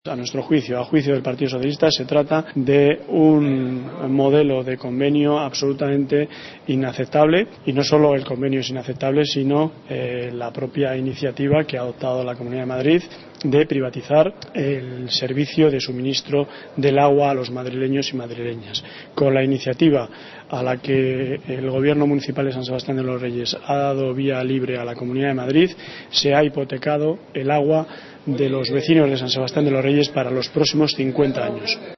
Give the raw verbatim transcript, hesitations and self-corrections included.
A nuestro juicio, a juicio del Partido Socialista, se trata de un modelo de convenio absolutamente inaceptable, y no solo el convenio es inaceptable, sino eh, la propia iniciativa que ha adoptado la Comunidad de Madrid de privatizar el servicio de suministro del agua a los madrileños y madrileñas. Con la iniciativa a la que el Gobierno municipal de San Sebastián de los Reyes ha dado vía libre a la Comunidad de Madrid, se ha hipotecado el agua de los vecinos de San Sebastián de los Reyes para los próximos cincuenta años.